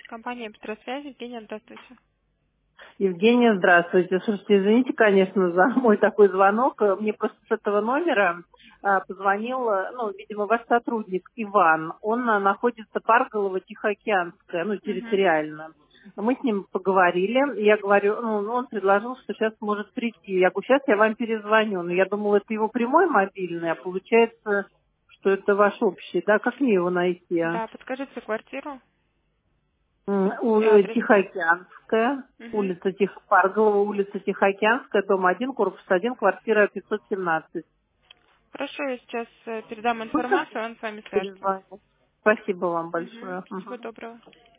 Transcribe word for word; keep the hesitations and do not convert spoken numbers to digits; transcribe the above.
Компания «Петросвязь». Евгения, здравствуйте. Евгения, здравствуйте. Слушайте, извините, конечно, за мой такой звонок. Мне просто с этого номера а, позвонил, а, ну, видимо, ваш сотрудник Иван. Он а, находится Парголово-Тихоокеанская, ну, Угу. территориально. Мы с ним поговорили. Я говорю, ну, он предложил, что сейчас может прийти. Я говорю, сейчас я вам перезвоню. Но я думала, это его прямой мобильный, а получается, что это ваш общий. Да, как мне его найти? а? Да, подскажите квартиру М, и у- э, адрес. Тихоокеанская, Угу. улица Тих... Парголова, улица Тихоокеанская, дом один, корпус один, квартира пятьсот семнадцать. Хорошо, я сейчас э, передам Можно информацию, он с вами свяжется. перезвонить? Спасибо вам Угу. большое. Всего Мгм. доброго.